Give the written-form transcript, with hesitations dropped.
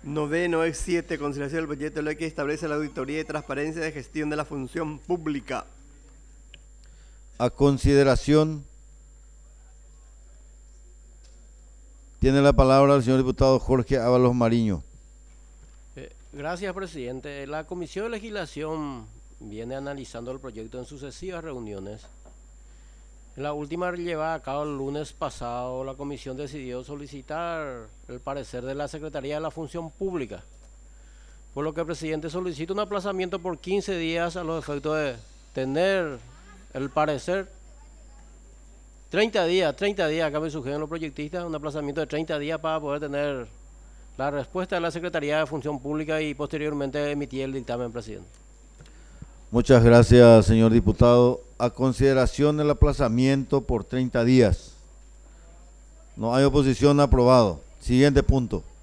Noveno es 7, consideración del proyecto de ley que establece la auditoría y transparencia de gestión de la función pública. A consideración, tiene la palabra el señor diputado Jorge Ábalos Mariño. Gracias, presidente. La Comisión de Legislación viene analizando el proyecto en sucesivas reuniones. En la última llevada a cabo el lunes pasado, la comisión decidió solicitar el parecer de la Secretaría de la Función Pública, por lo que el presidente solicita un aplazamiento por 15 días a los efectos de tener el parecer. 30 días, acá me sugieren los proyectistas, un aplazamiento de 30 días para poder tener la respuesta de la Secretaría de Función Pública y posteriormente emitir el dictamen, presidente. Muchas gracias, señor diputado. A consideración del aplazamiento por 30 días. No hay oposición, aprobado. Siguiente punto.